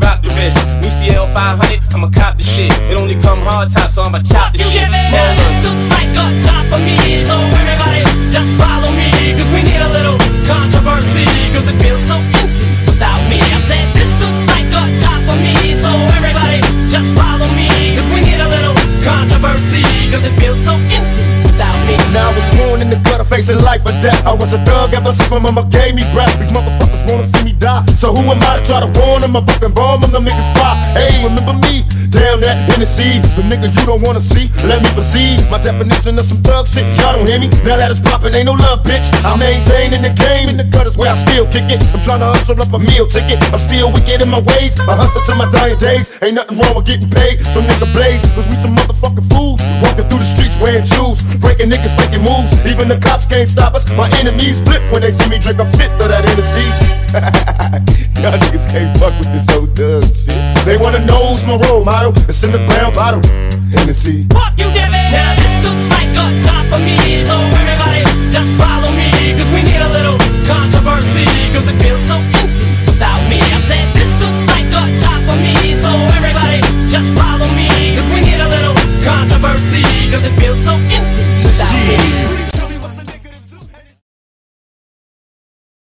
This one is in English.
rock the wrist. New CL 500, I'ma cop the shit. It only come hard top, so I'ma chop the shit. Now this looks like a job for me, so everybody just follow me, cause we need a little controversy, cause it feels so empty without me. I said this looks like a job for me, so everybody just follow me, cause we need a little controversy, cause it feels so empty without me. Now I was born in the gutter facing life or death. I was a thug ever since my mama gave me breath. These motherfuckers wanna see me die, so who am I to try to warn them? I fucking bomb them, them niggas fly. Hey, remember me? Damn that Hennessy, the nigga you don't wanna see. Let me proceed, my definition of some thug shit. Y'all don't hear me? Now that it's poppin', ain't no love, bitch. I maintain in the game, in the gutters where I still kick it. I'm tryna hustle up a meal ticket. I'm still wicked in my ways, I hustle till my dying days. Ain't nothing wrong with getting paid, some nigga blaze, cause we some motherfucking fools. Walking through the streets wearing shoes, breaking niggas, making moves. Even the cops can't stop us. My enemies flip when they see me drink a fifth of that Hennessy. Y'all niggas can't fuck with this old thug shit. They wanna know who's my role model. It's in the brown bottle, Hennessy. Fuck you, Devin. Now this